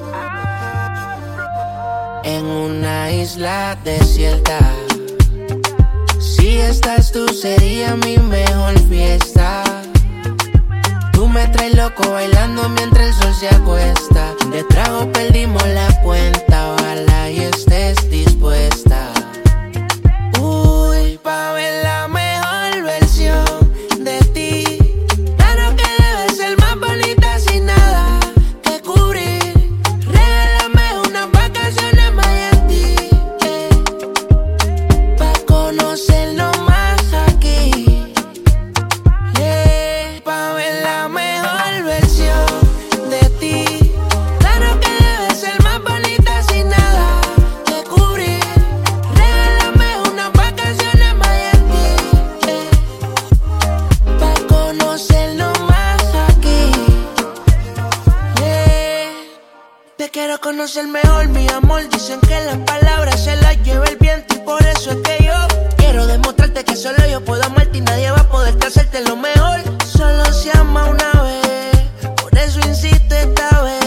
En una isla desierta, si estás tú sería mi mejor fiesta. Tú me traes loco bailando mientras el sol se acuesta. De trago perdimos la cuenta, ojalá y estés dispuesta. Uy, pa' ver la mejor versión de ti. Claro que debes ser más bonita sin nada que cubrir. Regálame unas vacaciones en Miami, pa' conocernos más aquí, pa' ver la mejor versión de ti. Claro que debes ser más bonita sin nada que cubrir. Regálame unas vacaciones en Miami, pa' conocernos más aquí, Te quiero conocer mejor, mi amor. Dicen que las palabras se las lleva el viento, y por eso es que yo quiero demostrarte que solo yo puedo amarte y nadie va a poder hacerte lo mejor. Solo se ama una vez, por eso insisto esta vez.